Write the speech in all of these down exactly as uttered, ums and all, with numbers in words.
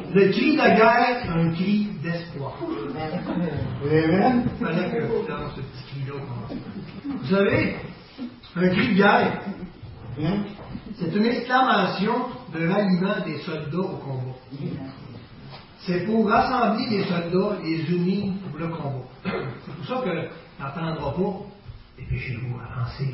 Le cri de guerre, c'est un cri d'espoir. Amen. Il fallait que je lance ce petit cri-là. Vous savez, un cri de guerre, c'est une exclamation de ralliement des soldats au combat. C'est pour rassembler les soldats, les unir pour le combat. C'est pour ça que n'entendra pas, dépêchez-vous, avancez,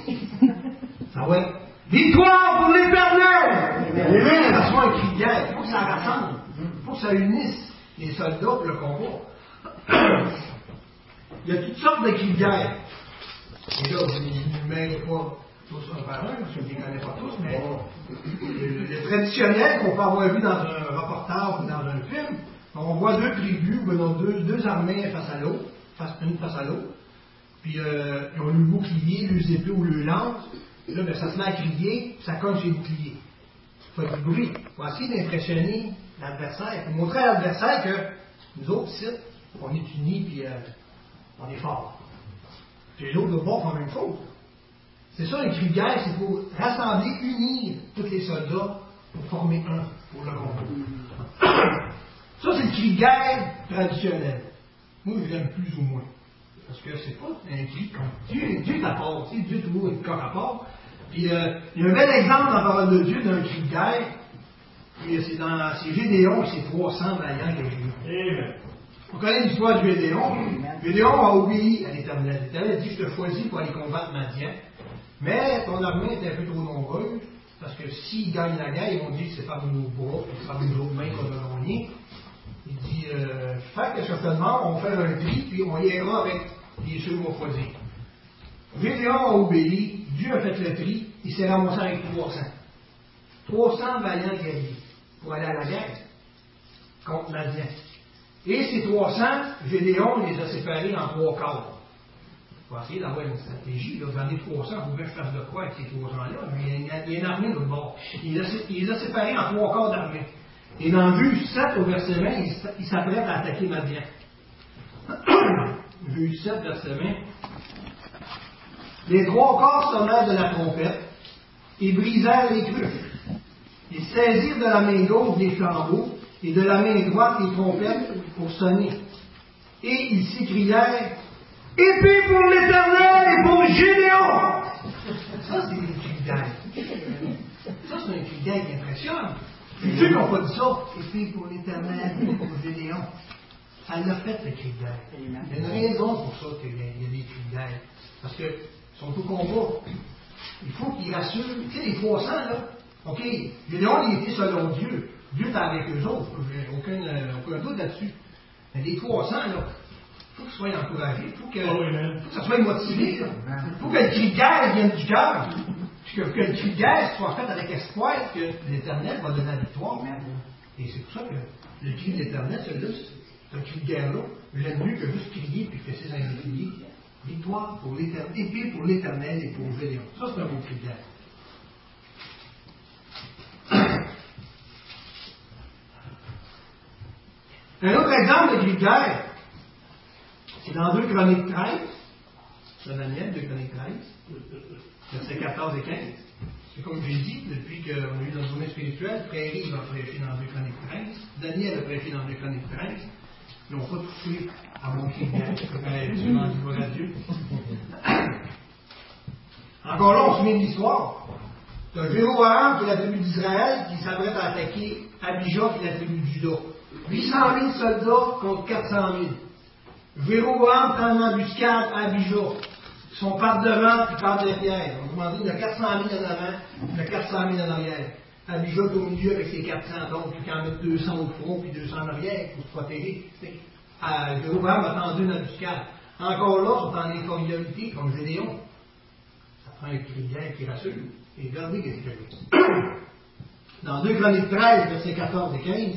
ça va être victoire pour l'Éternel! Amen! Ça soit un cri de guerre. Il faut que ça rassemble. Il faut que ça unisse les soldats pour le combat. Il y a toutes sortes de cris de guerre. Et là, vous ne mêlez pas tous un par un, parce que je ne les connais pas tous, mais le, le traditionnel qu'on peut avoir vu dans un reportage ou dans un film, on voit deux tribus, ou non, deux, deux armées face à l'autre, face, une face à l'autre, puis euh, ils ont le bouclier, les épées ou le lance, et là, ben, ça se met à crier, puis ça cogne sur les boucliers. Il faut du bruit. Il faut essayer d'impressionner l'adversaire, pour montrer à l'adversaire que nous autres, ici, on est unis, puis euh, on est forts. Puis les autres de bord font la même chose. C'est ça, un cri de guerre, c'est pour rassembler, unir tous les soldats pour former un pour le combat. Ça, c'est le cri de guerre traditionnel. Moi, je l'aime plus ou moins. Parce que c'est pas un cri comme Dieu, Dieu est à part, tu sais, Dieu toujours est corps à part. Puis, euh, il y a un bel exemple dans la parole de Dieu d'un cri de guerre. Et c'est dans c'est Gédéon et ses trois cents vaillants qui ont Amen. On connaît l'histoire de Gédéon. Gédéon a obéi à l'Éternel. L'Éternel a dit, je te choisis pour aller combattre Madian. Mais ton armée est un peu trop nombreuse, parce que s'ils gagnent la guerre, ils vont dire que c'est par nos bras, c'est par nos autres mains qu'on va gagner. Il dit, euh, fait que certainement, on va faire un tri, puis on ira avec les ceux qu'on va choisir. Gédéon a obéi, Dieu a fait le tri, il s'est ramassé avec trois cents. trois cents vaillants guerriers pour aller à la guerre contre Madian. Et ces trois cents, Gédéon les a séparés en trois quarts. Il faut essayer d'avoir une stratégie. Là, j'en ai trois cents, vous voulez que je fasse de quoi avec ces trois cents-là? Mais il y a, il y a une armée de l'autre bord. Il les, a, il les a séparés en trois quarts d'armée. Et dans Juge sept, au verset vingt, il, il s'apprête à attaquer Madian. Juge sept, verset vingt. Les trois quarts sonnèrent de la trompette et brisèrent les cruches. Ils saisirent de la main gauche des flambeaux et de la main droite les trompettes pour sonner. Et ils s'écrièrent, épée pour l'Éternel et pour Gédéon! Ça, c'est des cris de guerre. Ça, c'est un cri de guerre qui impressionne. C'est Dieu qui n'a pas dit ça. Épée pour l'Éternel et pour Gédéon. Ça l'a fait, le cri de guerre. Il y a une raison pour ça qu'il y a des cris de guerre. Parce qu'ils sont au combat. Il faut qu'ils rassurent. Tu sais, les trois cents, là, OK, Gédéon, il était selon Dieu. Dieu est avec eux autres. J'ai aucun, euh, aucun doute là-dessus. Mais les trois cents, là, il faut qu'ils soient encouragés, il faut que, oh, faut que ça soit motivé. Il faut que le cri de guerre vienne du cœur. Puis que, que le cri de guerre soit fait avec espoir que l'Éternel va donner la victoire. Et c'est pour ça que le cri de l'Éternel, celui-là, c'est un cri de guerre-là. J'aime mieux que juste crier puis fesser dans les crier. Victoire pour l'Éternel, épée pour l'Éternel et pour Gédéon. Ça, c'est un beau cri de guerre. Un autre exemple de cri de guerre, c'est dans deux Chroniques treize, c'est Daniel, deux Chroniques treize, versets quatorze et quinze. C'est comme j'ai dit, depuis qu'on a eu notre journée spirituelle, Frère Yves a prêché dans deux Chroniques treize, Daniel a prêché dans deux Chroniques treize, ils n'ont pas touché à mon cri de guerre. Je m'en dis gloire à Dieu. Encore là, on se souvient de l'histoire. C'est Jéroboam qui est la tribu d'Israël qui s'apprête à attaquer Abijah qui est la tribu de Juda. huit cent mille soldats contre quatre cent mille. Jéroboam tend une embuscade à Abijah. Ils sont par devant puis par derrière. On demande il y a quatre cent mille en avant, il y a quatre cent mille en arrière. Abijah est au milieu avec ses quatre cents, donc il en met deux cents au front puis deux cents en arrière pour se protéger. Euh, Jéroboam a tendu une embuscade. Encore là, ils sont en infériorité comme Gédéon. Ça prend un cri de guerre qui rassure. Et regardez ce qu'il fait. Dans deux Chroniques treize, versets quatorze et quinze,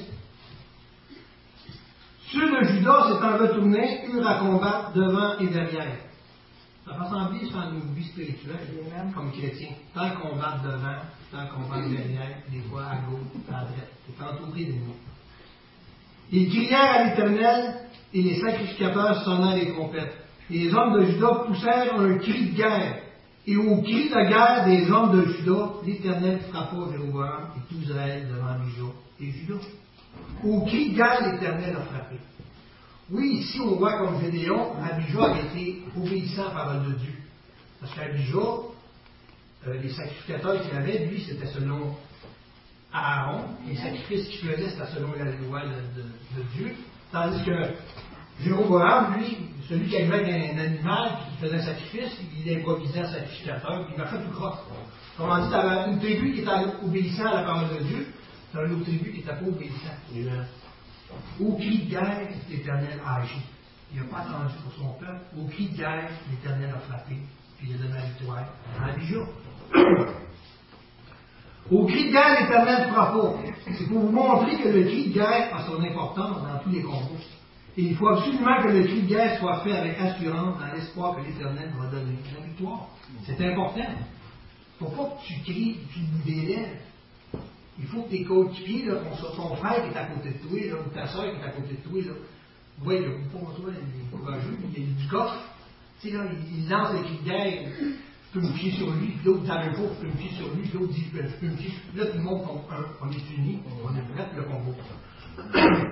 ceux de Juda s'étant retournés, eurent à combattre devant et derrière. Ça fait sembler ça à nos vies spirituelles, comme chrétiens. Tant combattre devant, tant combattre derrière, des fois à gauche, à droite. C'est entouré d'ennemis. Ils crièrent à l'Éternel, et les sacrificateurs sonnèrent les trompettes. Et les hommes de Juda poussèrent un cri de guerre. Et au cri de guerre des hommes de Juda, l'Éternel frappa Jéroboam et tout Israël devant Abijah et Juda. Au cri de guerre, l'Éternel a frappé. Oui, ici, on voit comme Gédéon, Abijah a été obéissant à la parole de Dieu. Parce qu'Abijah, euh, les sacrificateurs qu'il avait, lui, c'était selon Aaron. Les sacrifices qu'il faisait, c'était selon la loi de, de, de Dieu. Tandis que Jéroboam, lui, celui qui arrivait avec un, un animal, qui faisait un sacrifice, il improvisait un sacrificateur, puis il marchait tout croche. Comment dit, tu avais une tribu qui était obéissant à la parole de Dieu, tu avais une autre tribu qui n'était pas obéissant. Yeah. Au cri de guerre, l'Éternel a agi. Il n'a pas attendu pour son peuple. Au cri de guerre, l'Éternel a frappé, puis il a donné la victoire à Abijah. Au cri de guerre, l'Éternel frappe. C'est pour vous montrer que le cri de guerre a son importance dans tous les combats. Et il faut absolument que le cri de guerre soit fait avec assurance, dans l'espoir que l'Éternel va donner la victoire. C'est important. Il ne faut pas que tu cries du bout des lèvres. Il faut que tes coéquipiers, ton frère qui est à côté de toi, là, ou ta soeur qui est à côté de toi, là, oui, là, pour toi, il est courageux, il est du coffre. Tu sais, là, il, il lance des cris de guerre, je peux me fier sur lui, puis l'autre dit la même chose, je peux me fier sur lui, puis l'autre dit, je peux me fier sur lui. Là, tout le monde, on, on est unis, on est prêts pour le combat.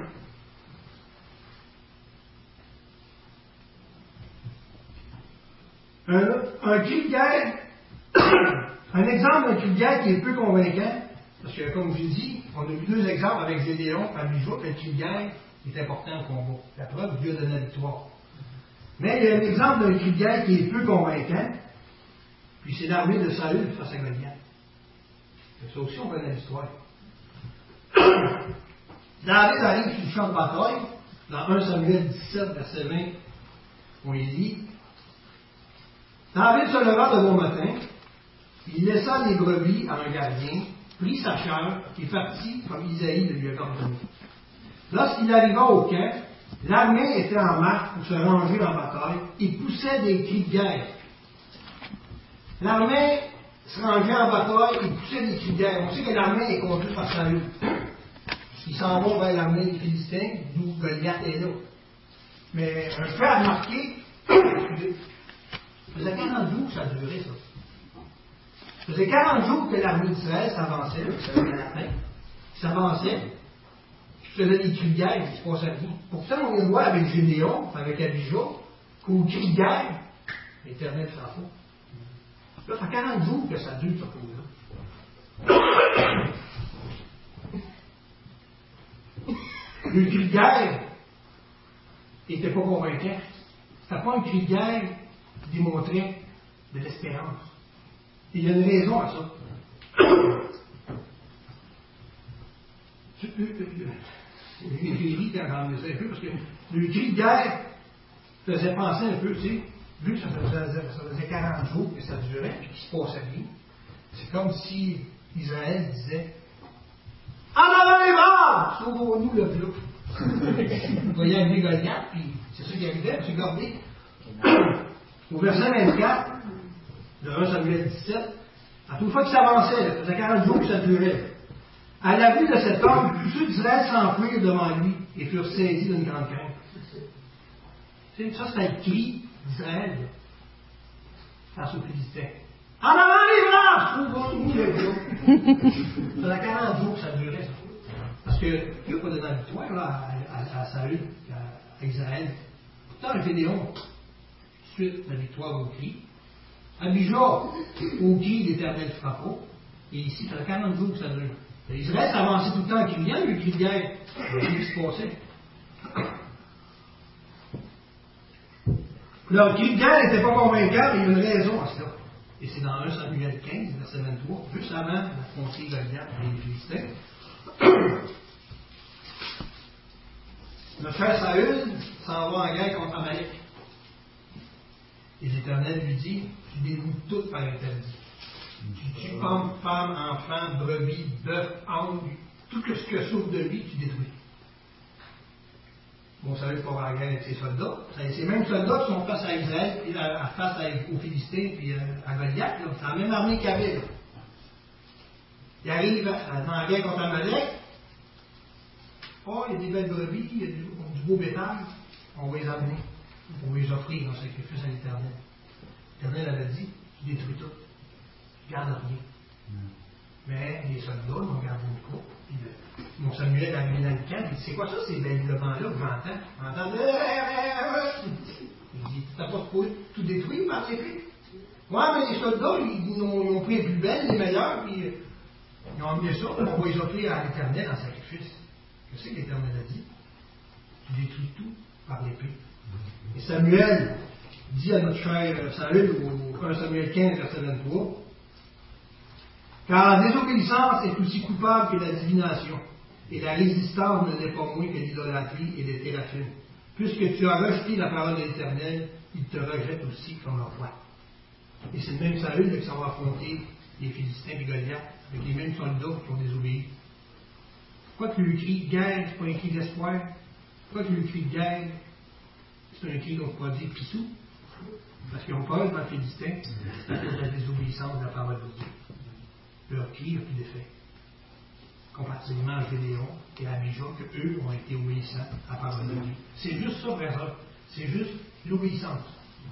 Un, un cri de guerre, un exemple d'un cri de guerre qui est peu convaincant, parce que, comme je dis, on a vu deux exemples avec Gédéon, Abijah, que le cri de guerre est important au combat. La preuve, Dieu a donné la victoire. Mais il y a un exemple d'un cri de guerre qui est peu convaincant, puis c'est l'armée de Saül face à Goliath. Ça aussi, on connaît l'histoire. David arrive sur le champ de bataille, dans un Samuel dix-sept, verset vingt, on y lit. David se leva de bon matin, il laissa les brebis à un gardien, prit sa charge et partit comme Isaïe le lui a ordonné. Lorsqu'il arriva au camp, l'armée était en marche pour se ranger en bataille et poussait des cris de guerre. L'armée se rangeait en bataille et poussait des cris de guerre. On sait que l'armée est conduite par Saül. Ils s'en vont vers l'armée des Philistins, d'où Goliath est là. Mais un fait à remarquer, excusez, ça faisait quarante jours que ça durait, ça. Ça faisait quarante jours que l'armée d'Israël s'avançait, ça faisait la fin, s'avançait, puis faisait des cris de guerre, il ne se passait rien. Pourtant, on vient de voir avec Gédéon, avec Abijah, qu'au cri de guerre, l'Éternel frappe. Là, ça fait quarante jours que ça dure, ce coup-là. Le cri de guerre n'était pas convaincant. C'était pas un cri de guerre qui démontrait de l'espérance. Et il y a une raison à ça. J'ai ri quand j'en disais un peu, parce que le cri de guerre faisait penser un peu, tu sais, vu que ça faisait, ça faisait quarante jours que ça durait, puis qu'il se passait rien. C'est comme si Israël disait en avant les morts! Sauvons-nous le flou. Vous voyez arriver Goliath, puis c'est ça qui arrivait, puis regardez. Au verset vingt-quatre, de un Samuel dix-sept, à toute fois qu'il s'avançait, ça faisait quarante jours que ça durait. À la vue de cet homme, tous ceux d'Israël s'enfuirent devant lui et furent saisis d'une grande crainte. Ça, c'était le cri d'Israël face aux Philistins. En avant les bras! Sauvons-nous le flou. Ça faisait quarante jours que ça durait, ça. Parce que Dieu n'a pas donné la victoire là, à, à, à Saül, à, à Israël. Pourtant, le Gédéon, suite la victoire au cri. Abijah, au cri, l'Éternel frappa. Et ici, ça fait quarante jours que ça dure. Israël s'avançait tout le temps en criant, le cri de guerre. C'est ce qui se passait. Leur cri de guerre n'était pas convaincant, mais il y a une raison à cela. Et c'est dans un Samuel quinze, verset vingt-trois, juste avant d'affronter Goliath et les Philistins. Le frère Saül s'en va en guerre contre Amalek. Et l'Éternel lui dit, tu dévoues tout par interdit. Tu tues hommes, femmes, enfants, brebis, bœufs, ânes, tout ce que souffre de lui, tu détruis. Bon, Saül ne peut pas en guerre avec ses soldats. C'est ces mêmes soldats qui sont face à Israël, face aux Philistins et à Goliath. C'est la même armée qu'il y avait. Là. Il arrive dans la guerre contre Amalek. Oh, il y a des belles brebis, il y a du, du beau bétail. On va les amener. On va les offrir en sacrifice à l'Éternel. L'Éternel avait dit, tu détruis tout. Tu ne gardes rien. Mm. Mais les soldats n'ont gardé le coup. Puis, euh, mon Samuel arrivé dans le camp, il dit, c'est quoi ça, ces bêlements-là que j'entends? J'entends. Il dit, t'as pas tout détruit par l'épée? Ouais, mais les soldats, ils, ils, ont, ils ont pris les plus belles, les meilleures, puis euh, ils ont emmené ça, on va les offrir à l'Éternel en sacrifice. Qu'est-ce que l'Éternel a dit? Tu détruis tout par l'épée. Et Samuel dit à notre cher Saül, au premier Samuel quinze, verset vingt-trois, car la désobéissance est aussi coupable que la divination, et la résistance ne l'est pas moins que l'idolâtrie et les théraphines. Puisque tu as rejeté la parole de l'Éternel, il te rejette aussi comme un roi. Et c'est le même Saül qui s'en va affronter les Philistins et Goliath, avec les mêmes soldats qui ont désobéi. Pourquoi tu lui cries guerre, c'est pas un cri d'espoir? Pourquoi tu lui cries guerre? C'est un cri qu'on pourrait dire pissou. Parce qu'ils ont peur devant les Philistins, à cause de la désobéissance de la parole de Dieu. Leur cri n'a plus d'effet. Comparativement à Gédéon et à Abijah, qu'eux ont été obéissants à la parole de Dieu. C'est juste ça, frère. C'est juste l'obéissance.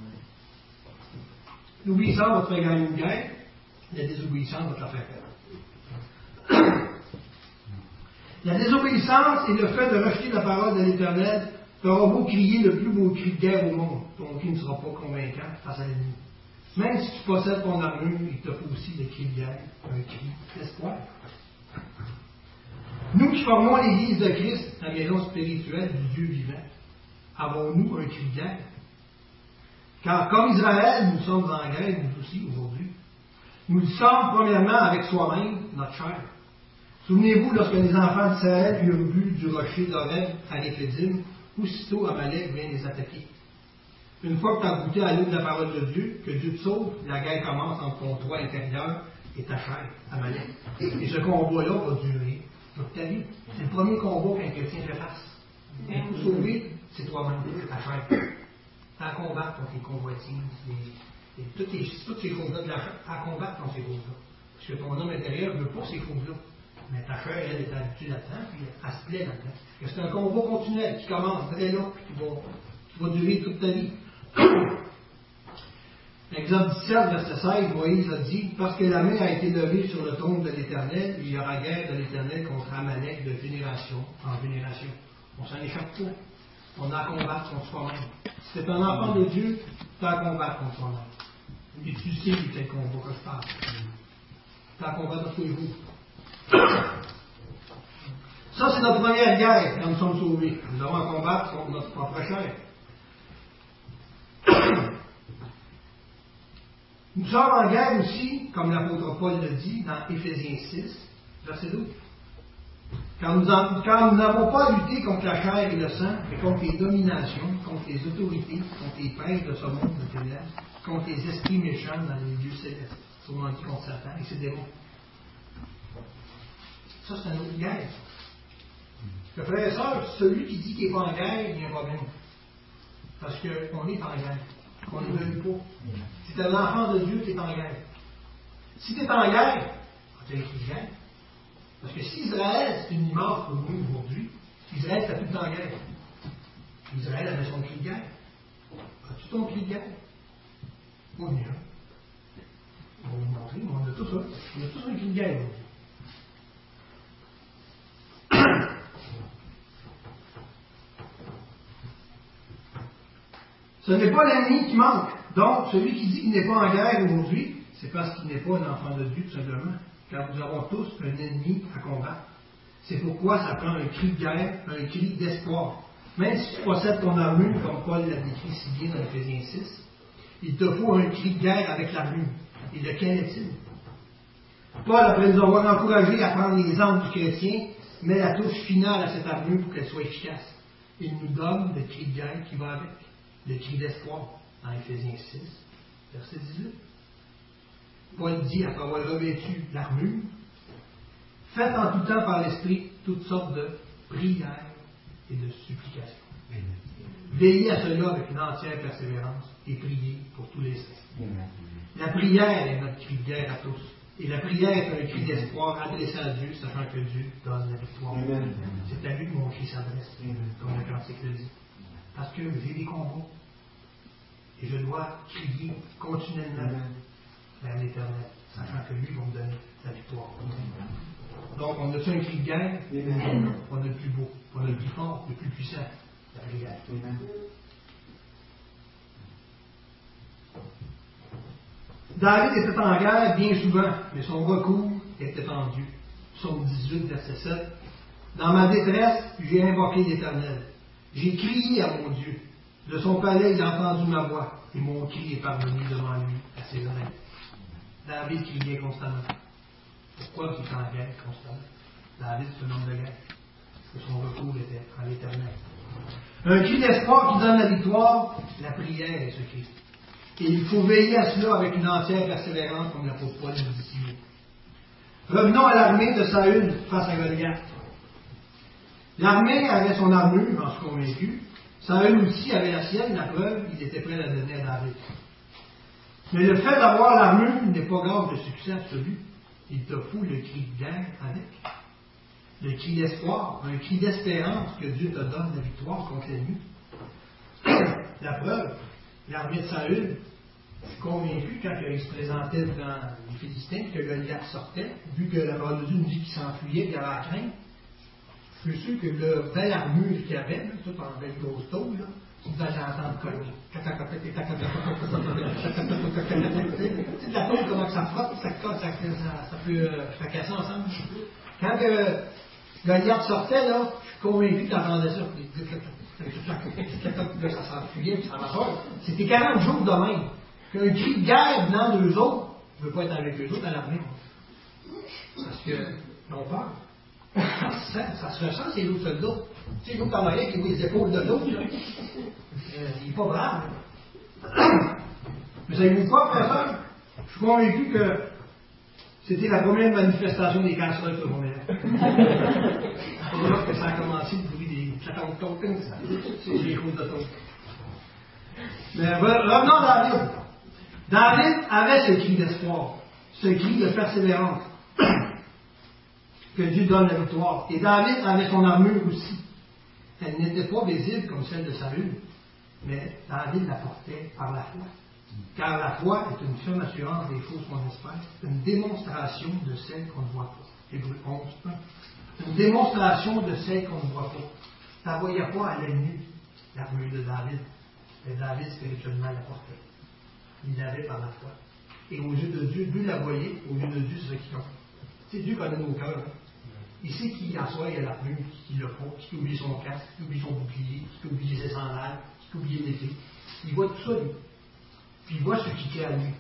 L'obéissance va te faire gagner une guerre, la désobéissance va te la faire perdre. La désobéissance et le fait de rejeter la parole de l'Éternel t'aura beau crier le plus beau cri de guerre au monde, ton cri ne sera pas convaincant face à l'ennemi. Même si tu possèdes ton armure, il te faut aussi le cri de guerre, un cri d'espoir. Nous qui formons l'Église de Christ, la maison spirituelle du Dieu vivant, avons-nous un cri de guerre? Car comme Israël, nous sommes en guerre, nous aussi, aujourd'hui. Nous le sommes premièrement avec soi-même, notre chair. Souvenez-vous, lorsque les enfants d'Israël eurent bu du rocher d'Oreb à l'Éphédim, aussitôt Amalek vient les attaquer. Une fois que tu as goûté à l'eau de la parole de Dieu, que Dieu te sauve, la guerre commence entre ton toit intérieur et ta chair, Amalek. Et ce combat-là va durer toute ta vie. C'est le premier combat qu'un chrétien fait face. Et pour sauver, c'est toi-même, ta chair. Tu as à combattre contre les convoitises, les, les, toutes, les, toutes ces choses-là de la chair, tu as à combattre contre ces choses-là. Parce que ton homme intérieur ne veut pas ces choses-là. Mais ta chair, elle, est habituée là-dedans, puis elle se plaît là-dedans. C'est un combat continuel qui commence très là, puis qui va, qui va durer toute ta vie. Exode dix-sept, verset seize, Moïse a dit, parce que la main a été levée sur le trône de l'Éternel, il y aura guerre de l'Éternel contre Amalek de génération en génération. On s'en échappe pas. On a à combattre contre soi-même. Si tu es un enfant de Dieu, tu as à combattre contre soi-même. Et tu sais quel combat que je parle. Tu as à combattre tous les jours. Ça, c'est notre première guerre quand nous sommes sauvés. Nous avons à combattre contre notre propre chair. Nous sommes en guerre aussi, comme l'apôtre Paul le dit dans Éphésiens six, verset douze. Car nous n'avons pas à lutter contre la chair et le sang, mais contre les dominations, contre les autorités, contre les princes de ce monde de ténèbres, contre les esprits méchants dans les lieux célestes. Souvent dit contre Satan et ses démons. Ça, c'est une autre guerre. Le frère et sœur, celui qui dit qu'il n'est pas en guerre, il y a un problème. Parce qu'on est en guerre. On ne veut pas. Si tu es un enfant de Dieu, tu es en guerre. Si tu es en guerre, tu as un cri de guerre. Parce que si Israël, c'est une image pour nous aujourd'hui, Israël, c'est tout le temps en guerre. Israël avait son cri de guerre. As-tu ton cri de guerre? Pas bien. On va vous montrer, mais on a tout ça. On a tous un cri de guerre aujourd'hui. Ce n'est pas l'ennemi qui manque. Donc, celui qui dit qu'il n'est pas en guerre aujourd'hui, c'est parce qu'il n'est pas un enfant de Dieu, tout simplement. Car nous avons tous un ennemi à combattre. C'est pourquoi ça prend un cri de guerre, un cri d'espoir. Même si tu possèdes ton armure, comme Paul l'a décrit si bien dans Éphésiens six, il te faut un cri de guerre avec l'armure. Et lequel est-il? Paul, après nous avoir encouragés à prendre les armes du chrétien, met la touche finale à cette armure pour qu'elle soit efficace. Il nous donne le cri de guerre qui va avec. Le cri d'espoir, dans Éphésiens six, verset dix-huit. Paul dit, après avoir revêtu l'armure, faites en tout temps par l'Esprit toutes sortes de prières et de supplications. Veillez à cela avec une entière persévérance et priez pour tous les saints. La prière est notre cri de guerre à tous. Et la prière est un cri d'espoir adressé à Dieu, sachant que Dieu donne la victoire. C'est à lui que mon cri s'adresse, comme le cantique le dit. Parce que j'ai des combats. Et je dois crier continuellement vers l'Éternel, sachant que lui va me donner la victoire. Donc, on a-tu un cri de guerre? Amen. On a le plus beau, on a le plus fort, le plus puissant. La prière. Amen. David était en guerre bien souvent, mais son recours était en Dieu. Psaume dix-huit, verset sept. Dans ma détresse, j'ai invoqué l'Éternel. J'ai crié à mon Dieu. De son palais, il a entendu ma voix, et mon cri est parvenu devant lui à ses oreilles. David criait constamment. Pourquoi il est en guerre constamment? David, c'est un homme de guerre. Parce que son recours était à l'Éternel. Un cri d'espoir qui donne la victoire, la prière est ce cri. Et il faut veiller à cela avec une entière persévérance, comme l'apôtre Paul nous dit ici. Revenons à l'armée de Saül face à Goliath. L'armée avait son armure, j'en suis convaincu. Saül aussi avait la sienne, la preuve, il était prêt à la donner à David. Mais le fait d'avoir l'armure n'est pas grave de succès absolu. Il te faut le cri de guerre avec. Le cri d'espoir, un cri d'espérance que Dieu te donne la victoire contre l'ennemi. La preuve, l'armée de Saül, je suis convaincu, quand il se présentait devant les Philistins, que Goliath sortait, vu que la parole de Dieu nous dit qu'il s'enfuyait, qu'il avait la crainte, je suis sûr que le belle armure qu'il avait, là, tout en belle grosse tôle, là, tu devais l'entendre cogner. Tu sais, la tôle, comment ça frotte, ça casse, ça, ça, ça peut euh, fracasser ensemble. Quand que Goliath sortait, là, je suis convaincu que tu entendais ça. Là, ça s'enfuyait, puis ça marchait. C'était quarante jours de même. Qu'un cri de guerre venant d'eux autres, je ne veux pas être avec eux autres à l'armée. Parce qu'ils ont peur. Ça, ça se ressent, c'est l'autre soldat. Tu sais, l'autre en arrière qui voit les épaules de l'autre, là. Euh, il n'est pas brave. Mais savez-vous quoi, frère soeur? Je suis convaincu que c'était la première manifestation des cancers de ce journée-là. C'est là que ça a commencé, le bruit des claquantes tôtes, c'est les choses de tôtes. Mais revenons à David. David avait ce cri d'espoir, ce cri de persévérance, que Dieu donne la victoire. Et David avait son armure aussi. Elle n'était pas visible comme celle de Saül, mais David la portait par la foi. Car la foi est une ferme assurance des choses qu'on espère, une démonstration de celles qu'on ne voit pas. Hébreux onze, un. Une démonstration de celles qu'on ne voit pas. Tu ne voyais pas à l'œil nu l'armure de David, mais David spirituellement la portait. Il l'avait par la foi. Et aux yeux de Dieu, Dieu la voyait, aux yeux de Dieu, c'est ce qui compte. C'est Dieu connaît nos cœurs. Hein. Il sait qui en soi, il a l'armure, qui l'a pas, qui oublie son casque, qui oublie son bouclier, qui oublie ses sandales, qui oublie l'épée. Il voit tout ça, lui. Puis il voit ce qui crée à lui.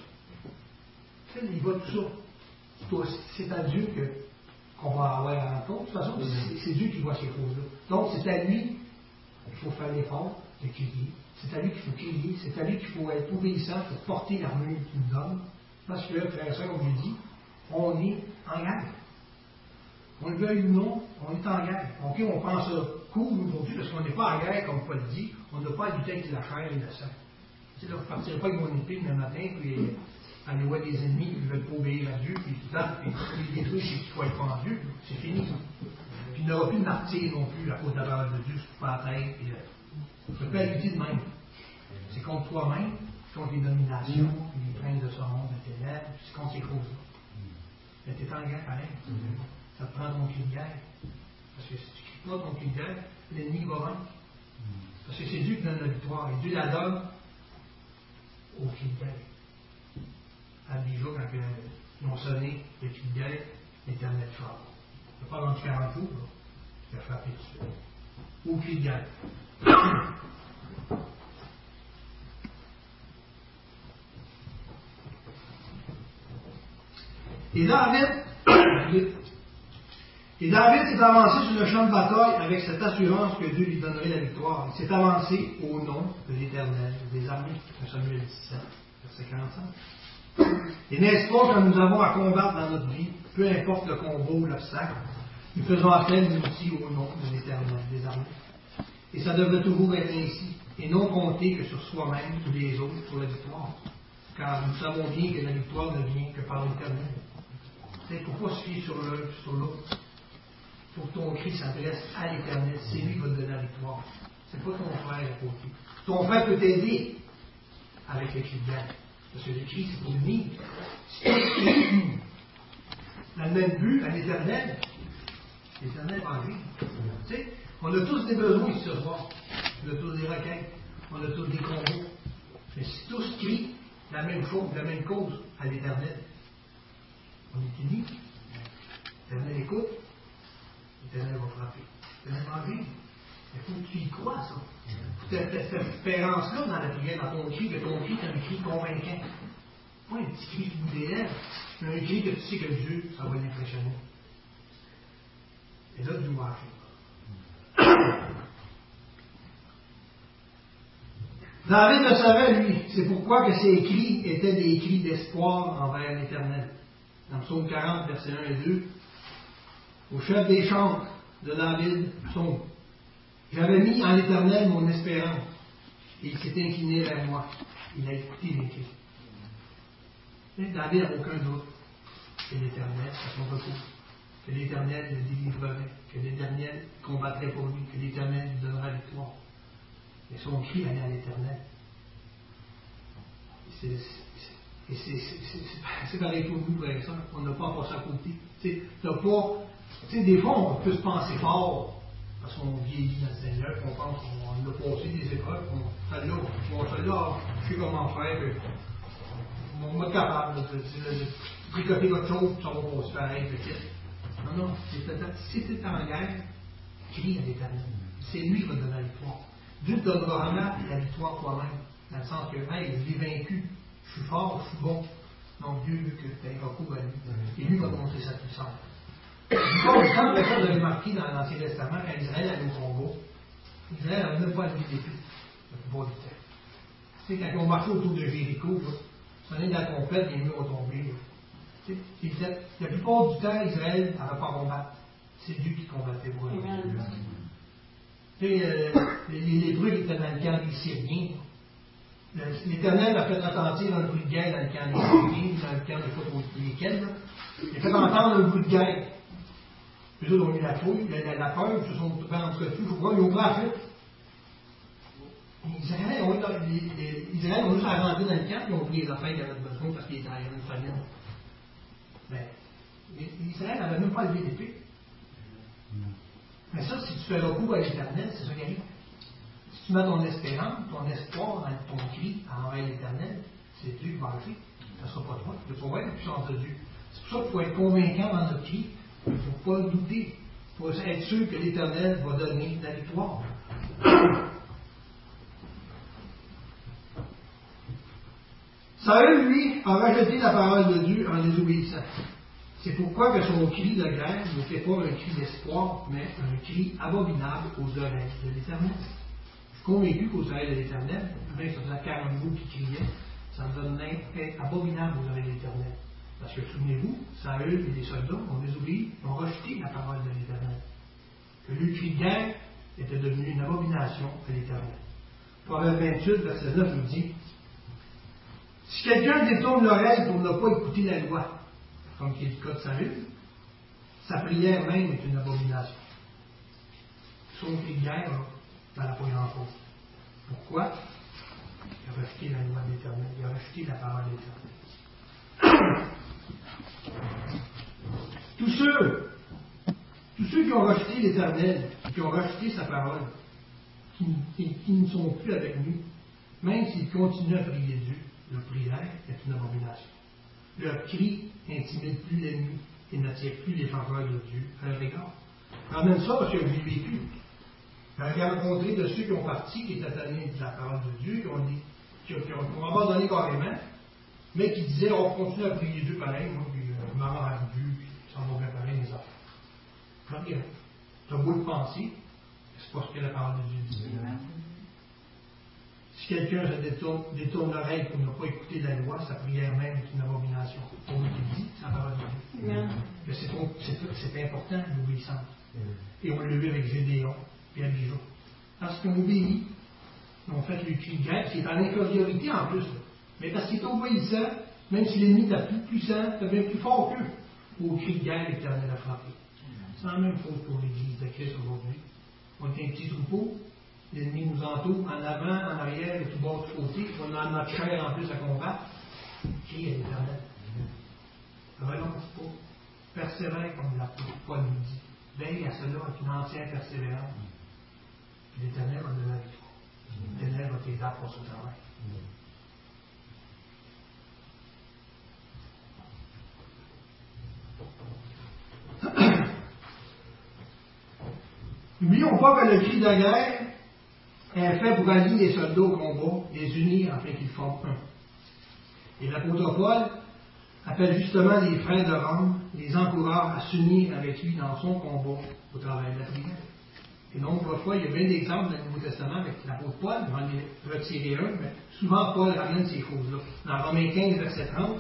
Tu sais, il voit tout ça. C'est à Dieu que, qu'on va avoir en compte. De toute façon, c'est, c'est Dieu qui voit ces choses-là. Donc, c'est à lui qu'il faut faire l'effort de crier. C'est à lui qu'il faut crier. C'est à lui qu'il faut être obéissant pour porter l'armure qu'il nous donne. Parce que, frère et soeur, comme je l'ai dit, on est en guerre. On le veuille ou non, on est en guerre. Ok, on prend ça cool aujourd'hui parce qu'on n'est pas en guerre, comme Paul dit. On n'a pas à lutter avec la chair et le sang. Tu sais, là, je ne partirai pas avec mon épée le matin, puis aller voir des ennemis qui ne veulent pas obéir à Dieu, puis tout ça, puis les détruire et qu'ils ne croient pas en Dieu. C'est fini, ça. Puis il n'y aura plus de martyr non plus à cause de la parole de Dieu, c'est pas la tête. Puis, euh, ça peut lutter de même. C'est contre toi-même, contre les dominations, puis les princes de ce monde, de ténèbres, puis c'est contre ces choses-là. Mais tu es en guerre pareil. Ça te prend ton cri de guerre. Parce que si tu ne cries pas ton cri de guerre, l'ennemi va vaincre. Parce que c'est Dieu qui donne la victoire. Et Dieu la donne au cri de guerre. À Abijah, quand ils ont sonné le cri de guerre, l'Éternel frappe. Il n'y a pas rendu quarante jours, là. Il a frappé tout de suite. Au cri de guerre. Et David, et David s'est avancé sur le champ de bataille avec cette assurance que Dieu lui donnerait la victoire. Il s'est avancé au nom de l'Éternel, des armées, Samuel dix-sept, verset quarante-cinq. Et n'est-ce pas, quand nous avons à combattre dans notre vie, peu importe le combat ou l'obstacle, nous faisons appel nous aussi au nom de l'Éternel, des armées. Et ça devrait toujours être ainsi, et non compter que sur soi-même ou les autres pour la victoire. Car nous savons bien que la victoire ne vient que par l'Éternel. Il ne faut pas se fier sur l'un sur l'autre. Il faut que ton cri s'adresse à l'Éternel. C'est lui qui va te donner la victoire. Ce n'est pas ton frère à côté. Ton frère peut t'aider avec le cri de guerre. Parce que le cri, c'est pour unir. dans le même but, à l'éternel. L'éternel va vivre. Tu sais, on a tous des besoins ici ce soir. On a tous des requêtes. On a tous des combats. Mais si tous crient la même chose, la même cause à l'éternel, on est unis. L'éternel écoute. L'éternel va frapper. L'éternel va vivre. Il faut que tu y crois, ça. Cette, cette espérance-là dans la prière, dans ton cri, que ton cri est un cri convaincant. Pas un petit cri qui bout des lèvres, mais un cri que tu sais que Dieu, ça va l'impressionner. Et là, Dieu va faire. David le savait, lui. C'est pourquoi que ses cris étaient des cris d'espoir envers l'Éternel. Dans le psaume quarante, versets un et deux, au chef des chants de David, psaume. J'avais mis en l'Éternel mon espérance, et il s'est incliné vers moi. Il a écouté mes cris. Et David n'a aucun doute que l'Éternel, à son recours, que l'Éternel le délivrerait, que l'Éternel combattrait pour lui, que l'Éternel lui donnerait la victoire. Et son cri allait à l'Éternel. Et c'est pareil pour nous, frères et sœurs, on n'a pas à passer à côté. Tu sais, des fois, on peut plus penser fort, parce qu'on vieillit dans le Seigneur, qu'on pense qu'on a passé des épreuves, qu'on fait là, bon, celle-là, je sais comment faire, que, on va être capable de, de, de, de tricoter quelque chose, ça va passer pareil, peut-être. Non, non, si c'est en guerre, crie à l'Éternel. C'est lui qui va te donner la victoire. Dieu te donnera la victoire toi-même, dans le sens que, hey, je l'ai vaincu, je suis fort, je suis bon. Donc Dieu veut que tu aies recours à lui. Et lui va te montrer sa puissance. Comme ça, vous avez remarqué dans l'Ancien Testament, quand Israël allait au combat, Israël n'avait même pas levé d'épée, la plupart du temps. Tu sais, quand ils ont marché autour de Jéricho, ça venait de la compète, les murs ont tombé. Tu sais, la plupart du temps, Israël n'avait pas à combattre. C'est Dieu qui combattait pour eux. Tu sais, euh, les Hébreux qui étaient dans le camp des Syriens, l'Éternel a fait retentir un bruit de guerre dans le camp des Syriens, dans le camp de quoi lesquels, là. Il a fait entendre un bruit de guerre. Les autres ont eu la fouille, la, la, la peur, ils se sont trouvés entre feu, je crois, ils ont pris la fuite. Les Israéliens ont, les, les, les Israéliens ont juste à rentrer dans le camp, ils ont pris les affaires qu'ils avaient besoin parce qu'ils étaient dans une famine. Mais l'Israël n'avait même pas levé l'épée. Mais ça, si tu fais recours à l'Éternel, c'est ça qui arrive. Si tu mets ton espérance, ton espoir dans ton cri envers l'Éternel, c'est Dieu qui va agir. Ça ne sera pas toi. Il faut voir la puissance de Dieu. C'est pour ça qu'il faut être convaincant dans notre cri. Il ne faut pas douter. Il faut être sûr que l'Éternel va donner la victoire. Saül, lui, a rejeté la parole de Dieu en désobéissant. C'est pourquoi que son cri de guerre n'était pas un cri d'espoir, mais un cri abominable aux oreilles de l'Éternel. Je suis convaincu qu'aux oreilles de l'Éternel, même si ça faisait quarante jours qui criaient, ça me donnait être abominable aux oreilles de l'Éternel. Parce que souvenez-vous, Saül et les soldats ont désobéi, ont rejeté la parole de l'Éternel. Que le cri de guerre était devenu une abomination à l'Éternel. Proverbe vingt-huit, verset neuf nous dit: si quelqu'un détourne l'oreille pour ne pas écouter la loi, comme qui est le cas de Saül, sa prière même est une abomination. Son cri de guerre, dans la première chose. Pourquoi? Il a rejeté la loi de l'Éternel, il a rejeté la parole de l'Éternel. Tous ceux, tous ceux qui ont rejeté l'Éternel, qui ont rejeté sa parole, qui, qui, qui ne sont plus avec nous, même s'ils continuent à prier Dieu, leur prière est une abomination. Leur cri n'intimide plus l'ennemi et n'attire plus les faveurs de Dieu à leur égard. En même ça, parce que j'ai vécu. J'ai rencontré de ceux qui ont parti, qui étaient attachés de la parole de Dieu, qui ont, dit, qui ont, qui ont, qui ont abandonné carrément, mais qui disaient on continue à prier Dieu pareil, moi, puis euh, maman a Dieu, puis ça va bien pareil mes affaires. Regarde, tu as beau de penser, c'est pas ce que la parole de Dieu dit. Si quelqu'un se détourne, détourne l'oreille pour ne pas écouter la loi, sa prière même est une abomination. C'est lui qui dit, c'est la parole de Dieu. Mais c'est, c'est, c'est important, l'obéissance. Et on l'a vu avec Gédéon et Abijah. Parce qu'on obéit, on fait le cri de guerre, qui est en infériorité en plus. Là. Mais parce qu'il est obéissant, même si l'ennemi est plus puissant, il est bien plus fort qu'eux, au cri de guerre, l'Éternel a frappé. C'est la même chose pour l'Église de Christ aujourd'hui. On est un petit troupeau. L'ennemi nous entoure en avant, en arrière, de tout bord, de tout côté. On a notre chair en plus à combattre. Crie à l'Éternel. Ah ben non, c'est pas. persévère comme l'apôtre Paul nous dit. Veille à cela avec une entière persévérance. L'Éternel va donner la victoire. L'Éternel va t'aider à passer au travail. N'oublions pas que le cri de guerre est fait pour allier les soldats au combat, les unir afin qu'ils forment un. Et l'apôtre Paul appelle justement les frères de Rome, les encourage à s'unir avec lui dans son combat au travail de la prière. Et nombreuses fois, il y a bien d'exemples dans le Nouveau Testament avec l'apôtre Paul, on va en retirer un, mais souvent Paul ramène ces choses-là. Dans Romains quinze, verset trente,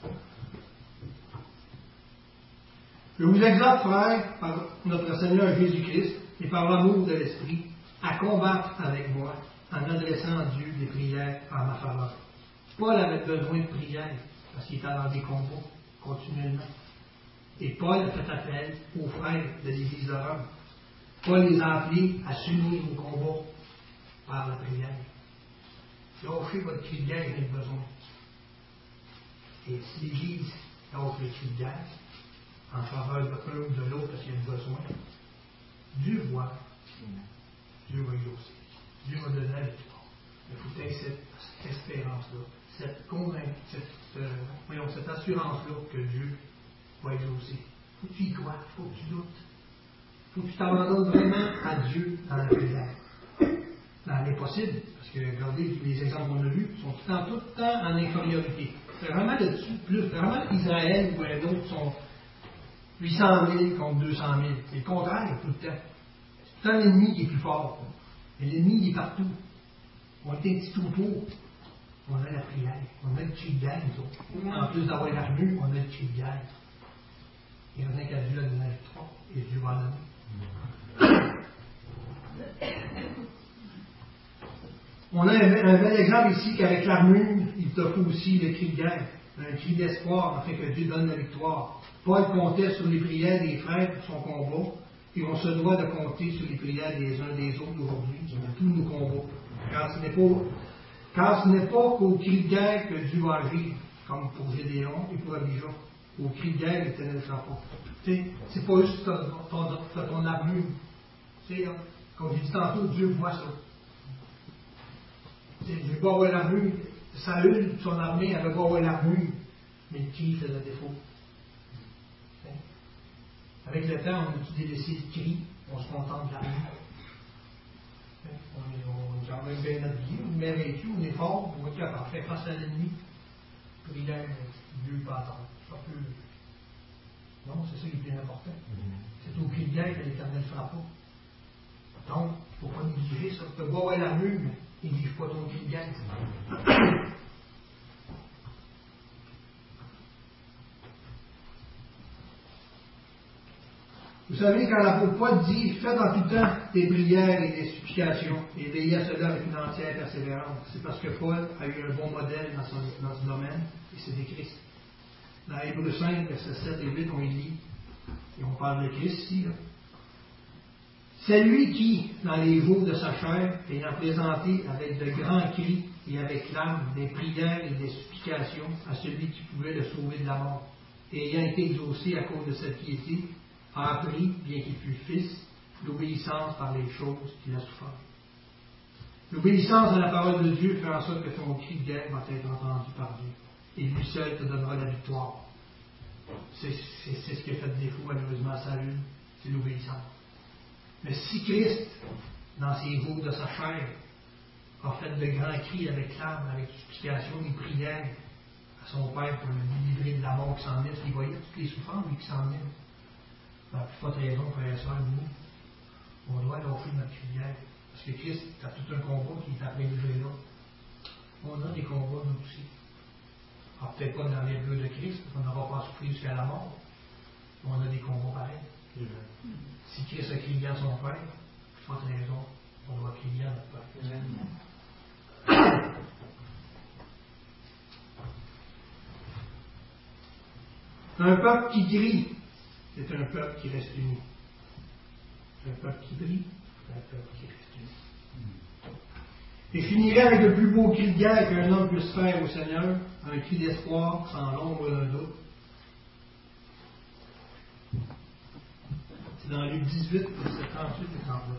je vous exhorte, frères, par notre Seigneur Jésus-Christ et par l'amour de l'Esprit, à combattre avec moi en adressant à Dieu des prières en ma faveur. Paul avait besoin de prières parce qu'il était dans des combats continuellement. Et Paul a fait appel aux frères de l'Église de Rome. Paul les a appelés à s'unir au combat par la prière. Lâchez votre cri de guerre, il y a besoin. Et si l'Église lâche le cri de guerre en faveur de l'un ou de l'autre parce qu'il y a besoin, Dieu voit, Dieu va exaucer. Dieu va donner la victoire. Il faut que cette, cette espérance-là, cette convaincre, cette, euh, voyons, cette assurance-là que Dieu va exaucer. Il faut que tu y crois, il faut que tu doutes. Il faut que tu t'abandonnes vraiment à Dieu dans la prière. Dans l'impossible, parce que regardez les exemples qu'on a vus, ils sont tout le temps, tout le temps en infériorité. C'est vraiment là-dessus plus. C'est vraiment Israël où d'autres sont huit cent mille contre deux cent mille. C'est le contraire tout le temps. C'est tout le temps l'ennemi qui est plus fort. Mais l'ennemi il est partout. On est un petit troupeau. On a la prière. On a le cri de guerre, nous autres. En plus d'avoir l'armure, on a le cri de guerre. Il y en a qu'à Dieu a donné la victoire. Et Dieu va donner. On a un, un bel exemple ici qu'avec l'armure, il te faut aussi le cri de guerre. Un cri d'espoir afin que Dieu donne la victoire. Paul comptait sur les prières des frères pour son combat, et on se doit de compter sur les prières des uns des autres aujourd'hui, dans tous nos combats. Car ce n'est pas, car ce n'est pas qu'au cri de guerre que Dieu va agir, comme pour Gédéon et pour Abijah. Au cri de guerre, l'Éternel ne fera pas. C'est pas juste ton, ton, ton, ton armure. T'sais, comme j'ai dit tantôt, Dieu voit ça. T'sais, je ne veux pas avoir l'armure. Saül, son armée, elle ne veut pas avoir l'armure. Mais le cri faisait défaut. Avec le temps, on a délaissé le cri, on se contente de l'armure. On est, on, on même bien notre vie, on est vêtu, on est fort, on est capable de faire face à l'ennemi. Prière, Dieu peut attendre. Ça peut... Non, c'est ça qui est bien important. C'est au cri de guerre que l'Éternel ne fera pas. Donc, il ne faut pas négliger ça. Tu peux pas avoir l'armure, mais néglige pas ton cri de guerre. Vous savez, quand l'apôtre Paul dit « Faites en tout temps des prières et des supplications, et veillez à cela avec une entière persévérance », c'est parce que Paul a eu un bon modèle dans, son, dans ce domaine, et c'est des Christ. Dans Hébreux cinq, versets sept et huit, on y lit, et on parle de Christ ici. Là. C'est lui qui, dans les jours de sa chair, ayant présenté avec de grands cris et avec larmes des prières et des supplications à celui qui pouvait le sauver de la mort, et ayant été exaucé à cause de cette piété, a appris, bien qu'il fût fils, l'obéissance par les choses qu'il a souffert. L'obéissance à la parole de Dieu fait en sorte que ton cri de guerre va être entendu par Dieu. Et lui seul te donnera la victoire. C'est, c'est, c'est ce qui a fait défaut malheureusement à Saül, c'est l'obéissance. Mais si Christ, dans ses jours de sa chair, a fait de grands cris avec larmes, avec supplication et prières à son Père pour le délivrer de la mort qui s'en est, il voyait toutes les souffrances lui qui s'en est. La plus forte raison, frères et sœurs, nous, on doit lâcher notre prière. Parce que Christ a tout un combat qui est après livré là. On a des combats, nous aussi. Alors, peut-être pas dans les bleus de Christ, parce qu'on n'aura pas souffert jusqu'à la mort. Mais on a des combats pareils. Mm-hmm. Si Christ a crié à son Père, plus forte raison, on doit crier à notre Père. Mm-hmm. Un peuple qui crie, c'est un peuple qui reste uni. Un peuple qui brille, c'est un peuple qui reste uni. Et je finirai avec le plus beau cri de guerre qu'un homme puisse faire au Seigneur, un cri d'espoir sans l'ombre d'un doute. C'est dans Luc dix-huit, verset trente-huit et trente-neuf.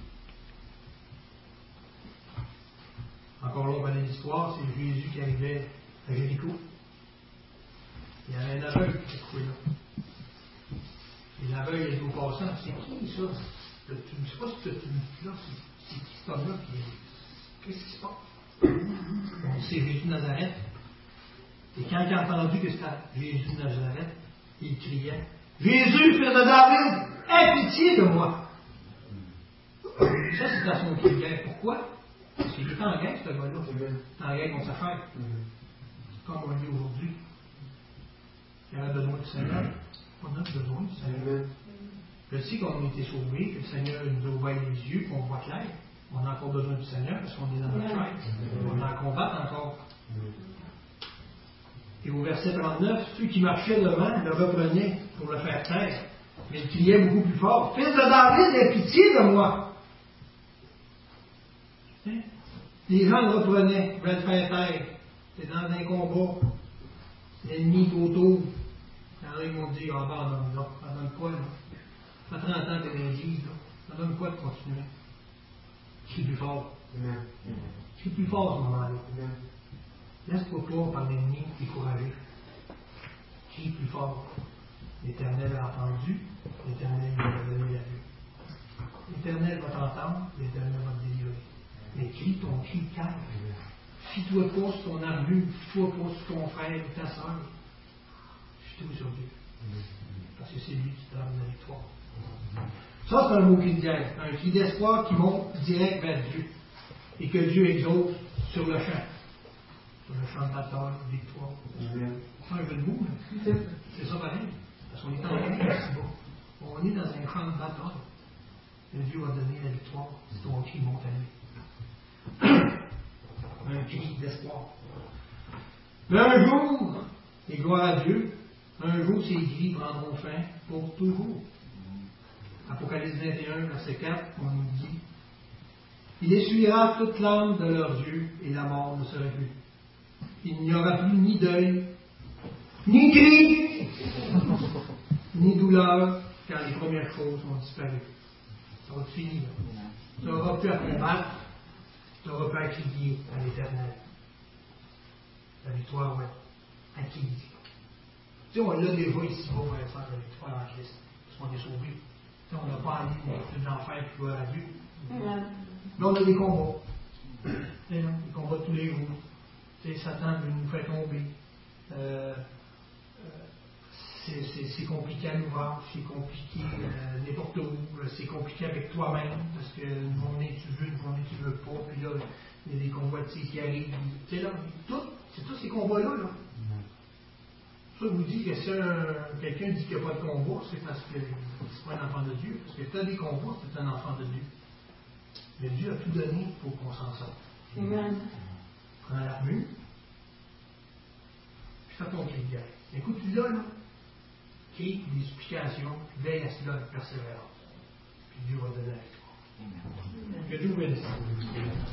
Encore là, on connaît l'histoire, c'est Jésus qui arrivait à Jéricho. Il y avait un aveugle qui était couché là. Et l'aveugle est au passant. C'est qui ça? Je ne sais pas si tu es là. C'est qui cet homme-là? Qu'est-ce qui se passe? Bon, c'est Jésus de Nazareth. Et quand il a entendu que c'était Jésus de Nazareth, il criait: Jésus, fils de David, aie pitié de moi! Ça, c'est à son cri de guerre. Pourquoi? Parce qu'il est en guerre, ce gars-là. Il est en guerre contre sa chair. Comme on dit aujourd'hui. Il y a besoin du Seigneur. On a besoin du Seigneur. Je sais qu'on a été sauvés, que le Seigneur nous a ouvert les yeux, qu'on voit clair. On a encore besoin du Seigneur parce qu'on est dans notre chair. On a à combattre encore. Et au verset trente-neuf, ceux qui marchaient devant le reprenaient pour le faire taire. Mais il criait beaucoup plus fort: Fils de David, aie pitié de moi! Hein? Les gens le reprenaient, voulaient le faire taire. C'est dans un combat. L'ennemi est autour. Il y en a qui vont dire: abandonne, là. Abandonne quoi, là? Ça fait trente ans que tu es dans l'église, là. Ça donne quoi de continuer? Crie plus fort. Crie plus fort à ce moment-là. Laisse-toi pas par l'ennemi décourager. Crie plus fort. L'Éternel a entendu, l'Éternel lui a donné la vue. L'Éternel va t'entendre, l'Éternel va te délivrer. Mais crie ton cri calme. Fie-toi pas sur ton armure, fie-toi pas sur ton frère ou ta soeur. Fie-toi sur Dieu. Parce que c'est lui qui te donne la victoire. Ça, c'est un mot cri de guerre, un cri d'espoir qui monte direct vers Dieu. Et que Dieu exauce sur le champ. Sur le champ de bataille, victoire. C'est un peu de mots, là. C'est ça pareil. Parce qu'on est en guerre ici-bas. On est dans un champ de bataille. Et Dieu va donner la victoire si ton cri monte à lui. Un cri d'espoir. Mais un jour, et gloire à Dieu, un jour ces cris prendront fin pour toujours. Apocalypse vingt et un, verset quatre, on nous dit: Il essuiera toute larme de leurs yeux et la mort ne sera plus. Il n'y aura plus ni deuil, ni cri, ni douleur, car les premières choses ont disparu. Ça va être fini, là. Tu n'auras plus à combattre, tu n'auras plus à crier à l'Éternel. La victoire, ouais, acquise. Tu sais, on l'a déjà ici, on va faire la victoire en Christ, parce qu'on est sauvés. Tu sais, on n'a pas à aller dans l'enfer pour gloire à Dieu. Là, on a des combats. Tu sais, non, des combats tous les jours. Tu sais, Satan veut nous faire tomber. Euh, C'est, c'est, c'est compliqué à l'ouvrage, c'est compliqué euh, n'importe où, c'est compliqué avec toi-même, parce que une journée tu veux, une journée tu veux pas, puis là, il y a des convoitises qui arrivent. Tu sais, là, tout, c'est tous ces combats-là, là. Ça vous dit que si un, quelqu'un dit qu'il n'y a pas de combat, c'est parce que c'est pas un enfant de Dieu. Parce que si tu as des combats, c'est un enfant de Dieu. Mais Dieu a tout donné pour qu'on s'en sorte. Amen. Prends l'armure, puis fais ton cri de guerre. Écoute-tu là, là. Qui, des explications, veille à cela avec persévérance. Puis Dieu va donner la victoire. Que Dieu bénisse.